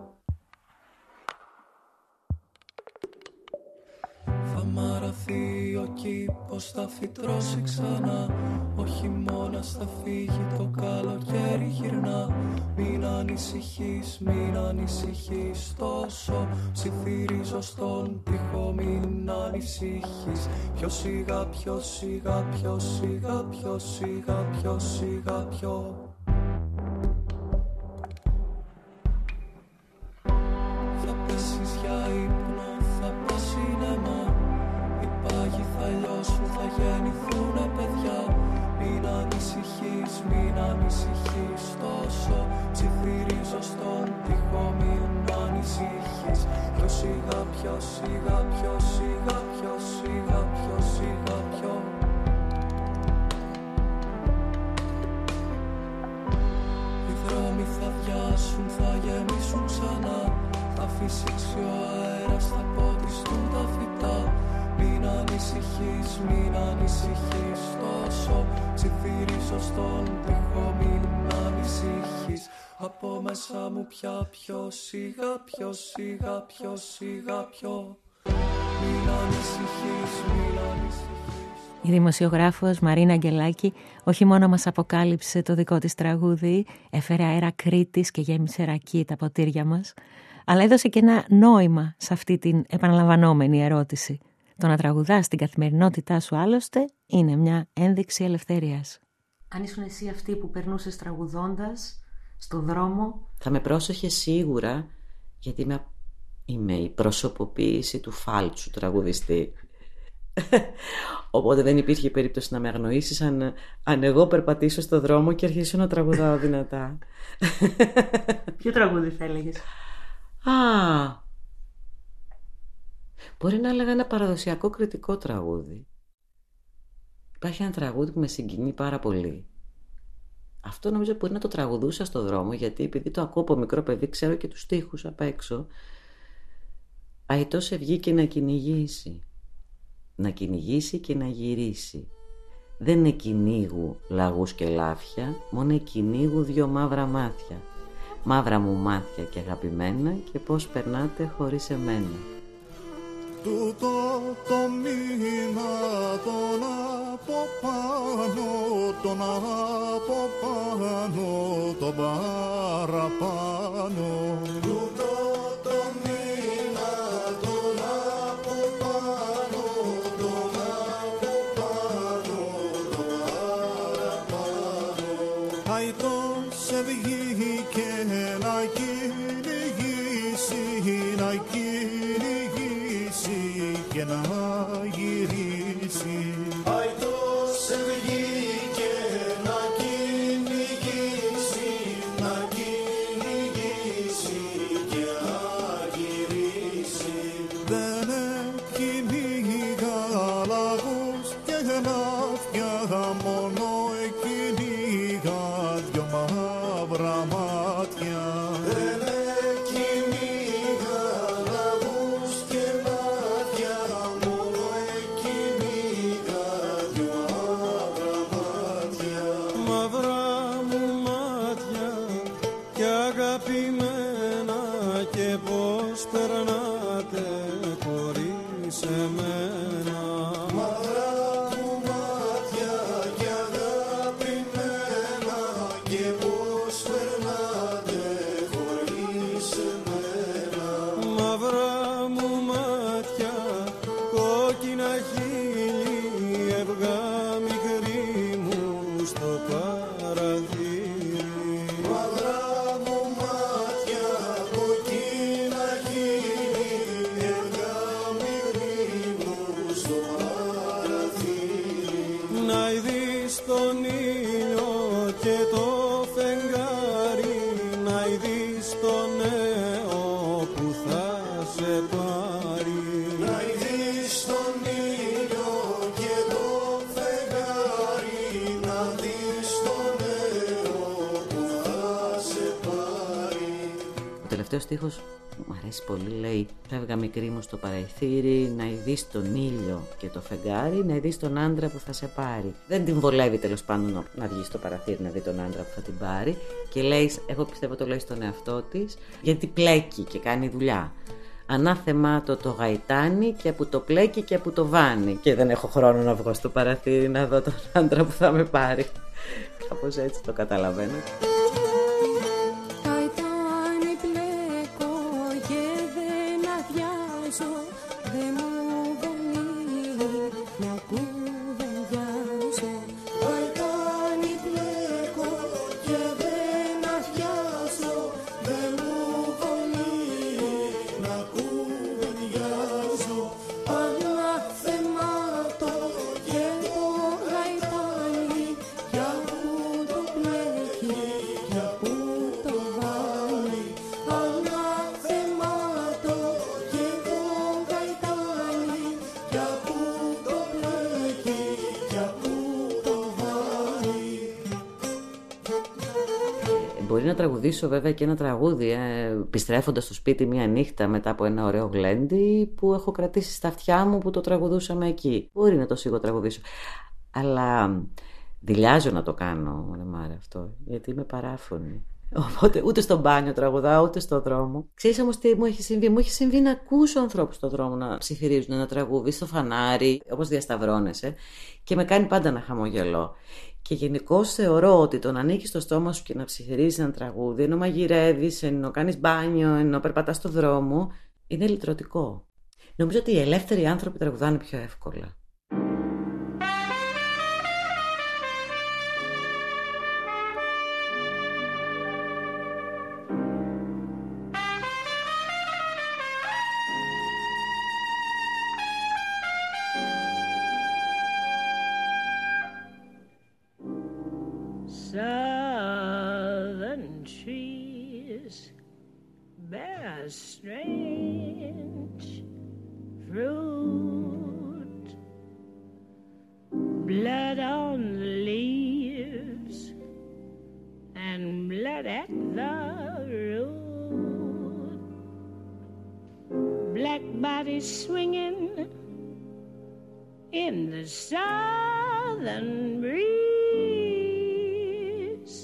Θα μαραθεί ο κήπος, θα φυτρώσει ξανά. Ο χειμώνας θα φύγει, το καλοκαίρι γυρνά. Μην ανησυχείς, μην ανησυχείς τόσο, ψιθυρίζω στον τοίχο. Μην ανησυχείς. Πιο σιγά, πιο σιγά, πιο σιγά, πιο σιγά, πιο σιγά, πιο. Θα πέσεις για ύπνο, θα πας σινεμά. Οι πάγοι θα λιώσουν, θα γεννηθούνε παιδιά. Μην ανησυχείς, μην ανησυχείς τόσο, ψιθυρίζω στον τοίχο. Μην ανησυχείς. Πιο σιγά, πιο σιγά, πιο σιγά, πιο σιγά, πιο σιγά, πιο. Οι δρόμοι θα αδειάσουν, θα γεμίσουν ξανά. Θα φυσήξει ο αέρας, θα ποτιστούν τα φυτά. Μην ανησυχείς, μην ανησυχείς τόσο, ψιθυρίζω στον τοίχο. Μην ανησυχείς. Από μέσα μου πια πιο σιγά, πιο σιγά, πιο σιγά, πιο. Μην ανησυχείς, μην ανησυχείς. Η δημοσιογράφος Μαρίνα Αγγελάκη όχι μόνο μας αποκάλυψε το δικό της τραγούδι, έφερε αέρα Κρήτης και γέμισε ρακί τα ποτήρια μας, αλλά έδωσε και ένα νόημα σε αυτή την επαναλαμβανόμενη ερώτηση. Το να τραγουδάς στην καθημερινότητά σου άλλωστε είναι μια ένδειξη ελευθερίας. Αν ήσουν εσύ αυτή που περνούσες τραγουδώντας στον δρόμο, θα με πρόσεχε σίγουρα, γιατί είμαι η προσωποποίηση του φάλτσου τραγουδιστή. Οπότε δεν υπήρχε περίπτωση να με αγνοήσεις αν εγώ περπατήσω στον δρόμο και αρχίσω να τραγουδάω δυνατά. Ποιο τραγούδι θα έλεγες? Μπορεί να έλεγα ένα παραδοσιακό κριτικό τραγούδι. Υπάρχει ένα τραγούδι που με συγκινεί πάρα πολύ. Αυτό νομίζω μπορεί να το τραγουδούσα στον δρόμο, γιατί επειδή το ακούω από μικρό παιδί, ξέρω και τους στίχους απ' έξω. Αητός ευγήκε να κυνηγήσει. Να κυνηγήσει και να γυρίσει. Δεν εκυνήγου λαγούς και λάφια, μόνο εκυνήγου δυο μαύρα μάτια. Μαύρα μου μάτια και αγαπημένα, και πώς περνάτε χωρίς εμένα. Τούτο το μήνα τον από πάνω, τον από πάνω, τον παραπάνω. Τούτο το μήνα τον από πάνω, τον από πάνω, τον παραπάνω. Αητός ευγήκε να κυνηγήσει, να κυνηγήσει και να γυρίσει. Αητός ευγήκε να κυνηγήσει, να κυνηγήσει και να γυρίσει. Δεν κυνηγά λαγούς και λάφια, μόνο κυνηγά δυο μαύρα μάτια. Δεν κυνηγά λαγούς και λάφια, χείλη, έβγα μικρή μου στο παραθύρι. Μαύρα μου μάτια, κοκκίνα χείλη, έβγα μικρή μου στο παραθύρι. Να ειδείς τον ήλιο και το φεγγάρι, να ειδείς τον νέο που θα σε πάρει. Να ειδείς τον ήλιο και το φεγγάρι, να δεις τον νέο που θα σε πάρει. Ο τελευταίος στίχος μου αρέσει πολύ, λέει: φεύγα μικρή μου στο παραθύρι, να ειδείς τον ήλιο και το φεγγάρι, να ειδείς τον άντρα που θα σε πάρει. Δεν την βολεύει τέλος πάντων να βγει στο παραθύρι να δει τον άντρα που θα την πάρει. Και λέει, εγώ πιστεύω το λέει στον εαυτό της, γιατί πλέκει και κάνει δουλειά. Ανάθεμά το γαϊτάνι και που το πλέκει και που το βάνει. Και δεν έχω χρόνο να βγω στο παραθύρι να δω τον άντρα που θα με πάρει. Κάπως έτσι το καταλαβαίνω. Γαϊτάνι πλέκω και δεν αδειάζω, δεν μου βολεί να κουβεντιάζω. Γαϊτάνι πλέκω και δεν αδειάζω, δεν μου βολεί να κουβεντιάζω. Αναθεμάτω και το γαϊτάνι, για που το πλέκει, για που το βάλει. Αναθεμάτω και το γαϊτάνι, για που το πλέκει, για που το βάλει. Μπορεί να τραγουδήσω βέβαια και ένα τραγούδι επιστρέφοντας στο σπίτι μια νύχτα μετά από ένα ωραίο γλέντι που έχω κρατήσει στα αυτιά μου που το τραγουδούσαμε εκεί. Μπορεί να το σιγοτραγουδήσω. Αλλά δειλιάζω να το κάνω, Μάρα, αυτό, γιατί είμαι παράφωνη. Οπότε ούτε στο μπάνιο τραγουδάω, ούτε στο δρόμο. Ξέρεις όμως τι μου έχει συμβεί? Μου έχει συμβεί να ακούσω ανθρώπους στον δρόμο να ψιθυρίζουν ένα τραγούδι στο φανάρι, όπως διασταυρώνεσαι, και με κάνει πάντα να χαμογελώ. Και γενικώς θεωρώ ότι το να ανοίξεις το στόμα σου και να ψιθυρίζεις ένα τραγούδι, ενώ μαγειρεύεις, ενώ κάνεις μπάνιο, ενώ περπατάς στο δρόμο, είναι λυτρωτικό. Νομίζω ότι οι ελεύθεροι άνθρωποι τραγουδάνε πιο εύκολα. Southern trees bear strange fruit, blood on the leaves and blood at the root, black bodies swinging in the southern breeze,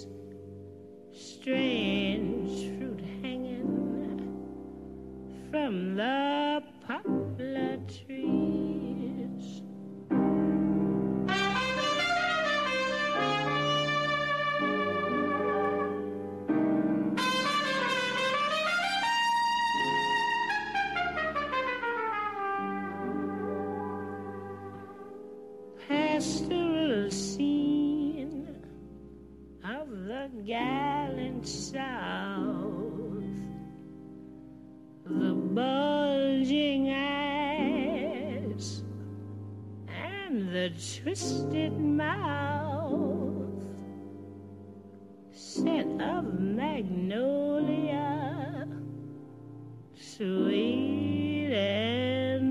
strange fruit hanging from the poplar trees. Pastoral scene of the gallant South, the bulging eyes and the twisted mouth, scent of magnolia, sweet and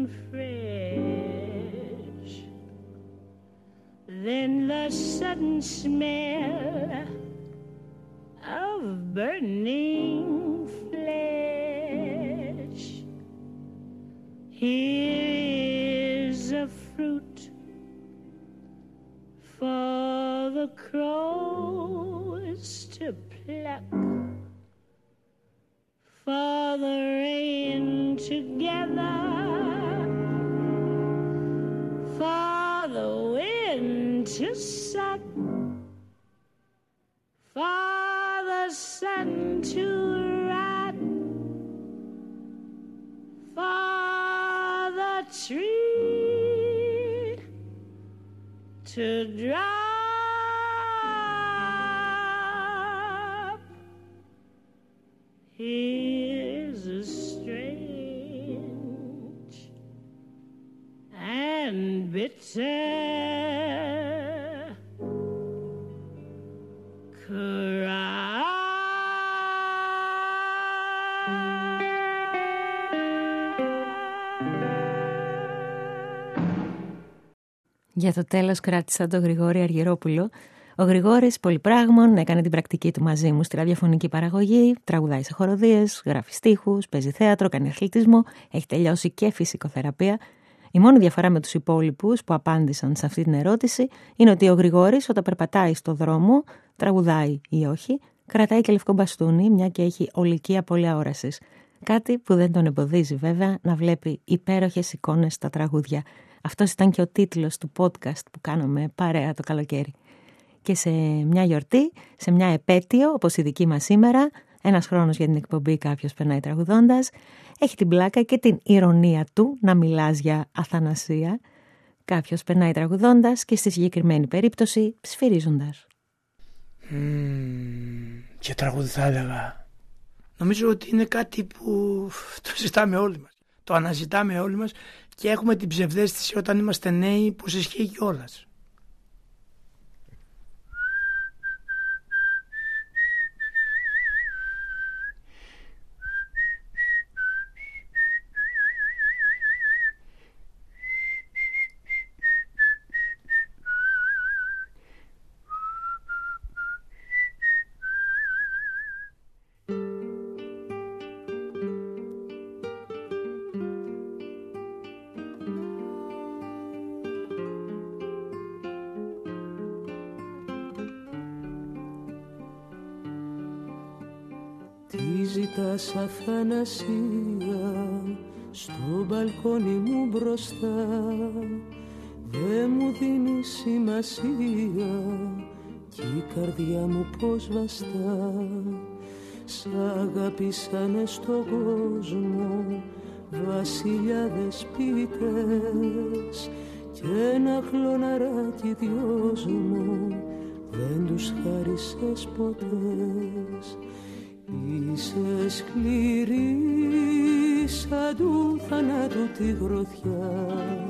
fresh. Then the sudden smell of burning flesh. Here is a fruit for the crows to pluck, for the rain together, for the wind to suck, for the sun to rot, for the tree to drop. Here's a strange and bitter Για το τέλος κράτησα τον Γρηγόρη Αργυρόπουλο. Ο Γρηγόρης πολυπράγμων έκανε την πρακτική του μαζί μου στη ραδιοφωνική παραγωγή, τραγουδάει σε χοροδίες, γράφει στίχους, παίζει θέατρο, κάνει αθλητισμό, έχει τελειώσει και φυσικοθεραπεία. Η μόνη διαφορά με τους υπόλοιπους που απάντησαν σε αυτή την ερώτηση είναι ότι ο Γρηγόρης όταν περπατάει στο δρόμο, τραγουδάει ή όχι, κρατάει και λευκό μπαστούνι, μια και έχει ολικία πολλή όρασης. Κάτι που δεν τον εμποδίζει βέβαια να βλέπει υπέροχες εικόνες στα τραγούδια. Αυτός ήταν και ο τίτλος του podcast που κάναμε παρέα το καλοκαίρι. Και σε μια γιορτή, σε μια επέτειο όπως η δική μας σήμερα, ένας χρόνος για την εκπομπή «Κάποιος περνάει τραγουδώντας», έχει την πλάκα και την ηρωνία του να μιλάς για αθανασία. Κάποιος περνάει τραγουδώντας και στη συγκεκριμένη περίπτωση σφυρίζοντας. Και τραγούδι θα έλεγα. Νομίζω ότι είναι κάτι που το ζητάμε όλοι μας. Το αναζητάμε όλοι μας και έχουμε την ψευδαίσθηση όταν είμαστε νέοι πως ισχύει κιόλας. Ζητάς αθανασία στο μπαλκόνι μου μπροστά, δε μου δίνει σημασία κι η καρδιά μου πως βαστά. Σ' αγάπησανε στον κόσμο βασιλιάδες ποιητές κι ένα χλωναράκι δυος μου δεν τους χάρισες ποτέ. Είσαι σκληρή σαν του θανάτου τη γροθιά,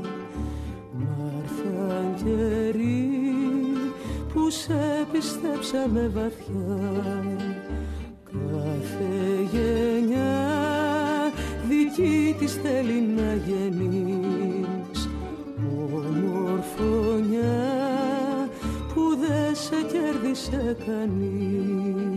μ' καιροί που σε πιστέψαμε βαθιά. Κάθε γενιά δική της θέλει να γεννείς ομορφωνιά που δεν σε κέρδισε κανείς.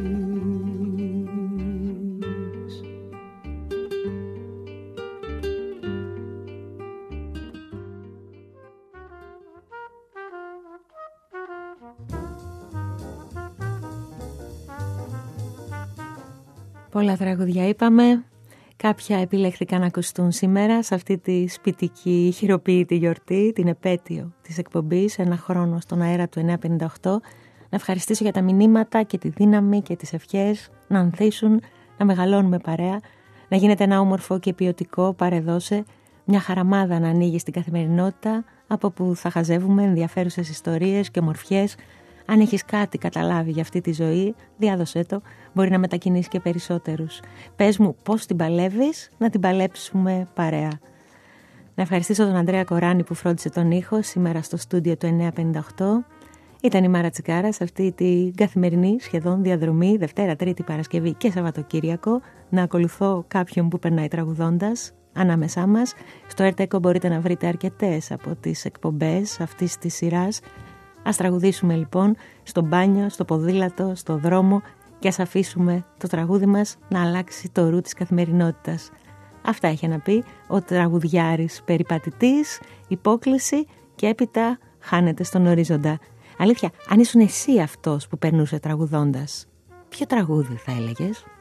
Πολλά τραγουδιά είπαμε, κάποια επιλέχθηκαν να ακουστούν σήμερα σε αυτή τη σπιτική χειροποίητη γιορτή, την επέτειο της εκπομπής, ένα χρόνο στον αέρα του 958. Να ευχαριστήσω για τα μηνύματα και τη δύναμη και τις ευχές να ανθίσουν, να μεγαλώνουμε παρέα, να γίνεται ένα όμορφο και ποιοτικό παρεδώσε, μια χαραμάδα να ανοίγει στην καθημερινότητα, από που θα χαζεύουμε ενδιαφέρουσες ιστορίες και ομορφιές. Αν έχεις κάτι καταλάβει για αυτή τη ζωή, διάδωσέ το, μπορεί να μετακινήσει και περισσότερους. Πες μου πώς την παλεύεις, να την παλέψουμε παρέα. Να ευχαριστήσω τον Ανδρέα Κοράνη που φρόντισε τον ήχο σήμερα στο στούντιο του 958. Ήταν η Μάρα Τσικάρα σε αυτή την καθημερινή σχεδόν διαδρομή Δευτέρα, Τρίτη, Παρασκευή και Σαββατοκύριακο να ακολουθώ κάποιον που περνάει τραγουδώντας ανάμεσά μας. Στο ΕΡΤ μπορείτε να βρείτε αρκετές από τις εκπομπές αυτής της σειράς. Ας τραγουδήσουμε λοιπόν στο μπάνιο, στο ποδήλατο, στο δρόμο και ας αφήσουμε το τραγούδι μας να αλλάξει το ρου της καθημερινότητας. Αυτά είχε να πει ο τραγουδιάρης περιπατητής, υπόκληση και έπειτα χάνεται στον ορίζοντα. Αλήθεια, αν ήσουν εσύ αυτός που περνούσε τραγουδώντας, ποιο τραγούδι θα έλεγες?